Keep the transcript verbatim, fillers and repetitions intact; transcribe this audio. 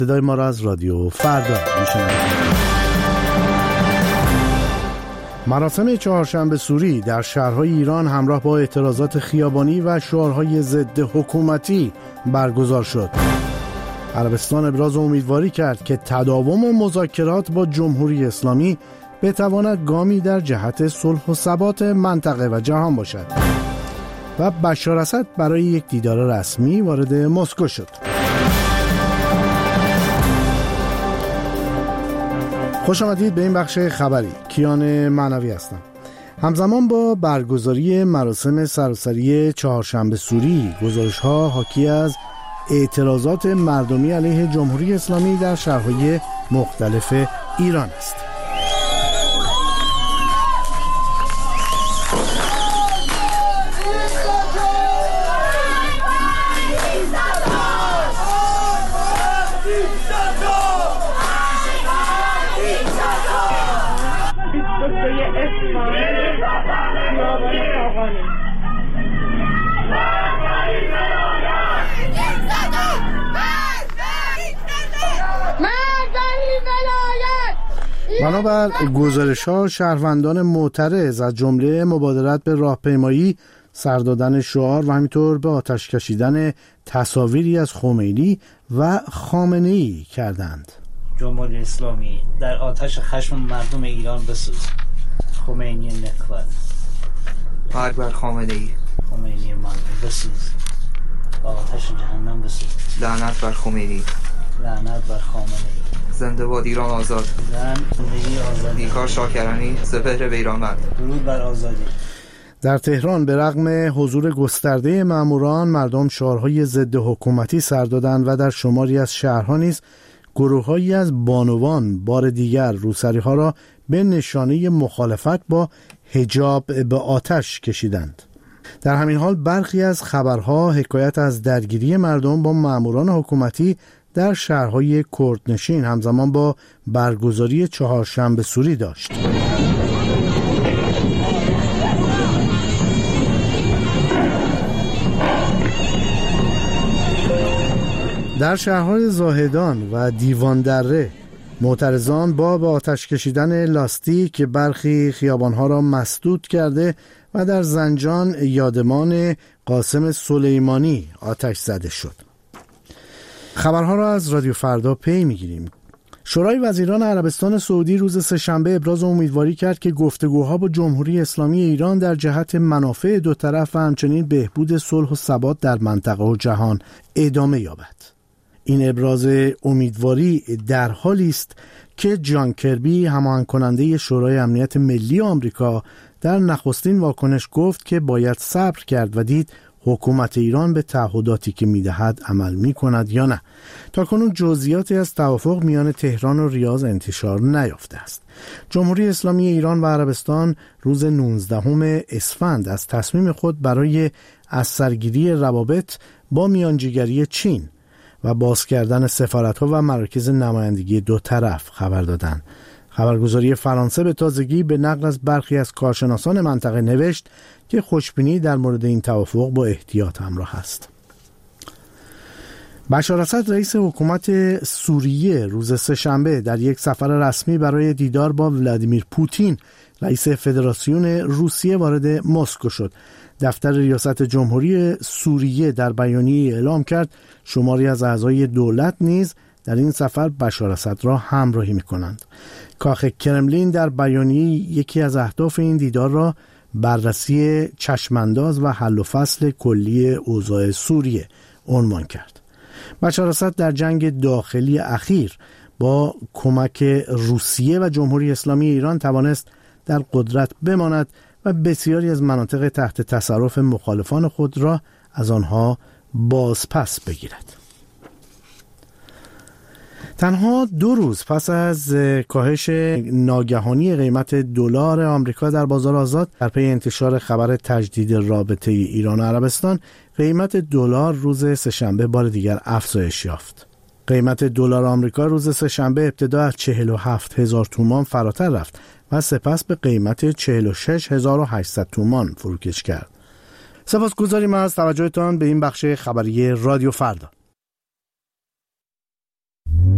صدای ما را از رادیو فردا میشنوید. مراسم چهارشنبه سوری در شهرهای ایران همراه با اعتراضات خیابانی و شعارهای ضد حکومتی برگزار شد. عربستان ابراز امیدواری کرد که تداوم مذاکرات با جمهوری اسلامی بتواند گامی در جهت صلح و ثبات منطقه و جهان باشد. و بشار اسد برای یک دیدار رسمی وارد مسکو شد. خوش آمدید به این بخش خبری. کیان معنوی هستم. همزمان با برگزاری مراسم سراسری چهارشنبه سوری، گزارش‌ها حاکی از اعتراضات مردمی علیه جمهوری اسلامی در شهرهای مختلف ایران است. بنابر گزارش‌ها شهروندان معترض از جمله مبادرت به راهپیمایی، سر دادن شعار و همینطور به آتش کشیدن تصاویری از خمینی و خامنه‌ای کردند. جمهوری اسلامی در آتش خشم مردم ایران بسوز. خمینی نکبت. مرگ بر خامنه‌ای. خمینی مرگ بسوز. با آتش جهنم بسوز. لعنت بر خمینی. لعنت بر خامنه‌ای. زنده باد ایران آزاد. زندگی آزادی. نیکا شاکرانی سپهر بیرانوند. درود بر آزادی. در تهران به رغم حضور گسترده ماموران، مردم شعارهای ضد حکومتی سر دادند و در شماری از شهرها نیز گروه‌هایی از بانوان بار دیگر روسری‌ها را به نشانه مخالفت با حجاب به آتش کشیدند. در همین حال برخی از خبرها حکایت از درگیری مردم با ماموران حکومتی در شهرهای کردنشین همزمان با برگزاری چهارشنبه سوری داشت. در شهرهای زاهدان و دیوان دره معترضان با به آتش کشیدن لاستیک برخی خیابانها را مسدود کرده و در زنجان یادمان قاسم سلیمانی آتش زده شد. خبرها را از رادیو فردا پی میگیریم. شورای وزیران عربستان سعودی روز سه‌شنبه ابراز امیدواری کرد که گفتگوها با جمهوری اسلامی ایران در جهت منافع دو طرف و همچنین بهبود صلح و ثبات در منطقه و جهان ادامه یابد. این ابراز امیدواری در حالی است که جان کربی، هماهنگ کننده شورای امنیت ملی آمریکا، در نخستین واکنش گفت که باید صبر کرد و دید حکومت ایران به تعهداتی که میدهد عمل میکند یا نه. تاکنون جزئیاتی از توافق میان تهران و ریاض انتشار نیافته است. جمهوری اسلامی ایران و عربستان روز نوزدهم اسفند از تصمیم خود برای از سرگیری روابط با میانجیگری چین و باز کردن سفارت‌ها و مراکز نمایندگی دو طرف خبر دادند. خبرگزاری فرانسه به تازگی به نقل از برخی از کارشناسان منطقه نوشت که خوشبینی در مورد این توافق با احتیاط همراه است. بشار اسد رئیس حکومت سوریه روز سه‌شنبه در یک سفر رسمی برای دیدار با ولادیمیر پوتین رئیس فدراسیون روسیه وارد مسکو شد. دفتر ریاست جمهوری سوریه در بیانیه اعلام کرد شماری از اعضای دولت نیز در این سفر بشار اسد را همراهی می‌کنند. کاخ کرملین در بیانیه یکی از اهداف این دیدار را بررسی چشمانداز و حل و فصل کلی اوضاع سوریه عنوان کرد. بشار اسد در جنگ داخلی اخیر با کمک روسیه و جمهوری اسلامی ایران توانست در قدرت بماند و بسیاری از مناطق تحت تصرف مخالفان خود را از آنها بازپس بگیرد. تنها دو روز پس از کاهش ناگهانی قیمت دلار آمریکا در بازار آزاد در پی انتشار خبر تجدید رابطه ایران و عربستان، قیمت دلار روز سه‌شنبه بار دیگر افزایش یافت. قیمت دلار آمریکا روز سه‌شنبه ابتدا از چهل و هفت هزار تومان فراتر رفت و سپس به قیمت چهل و شش هزار و هشتصد تومان فروکش کرد. سپاسگزاریم از توجهتان به این بخش خبری رادیو فردا.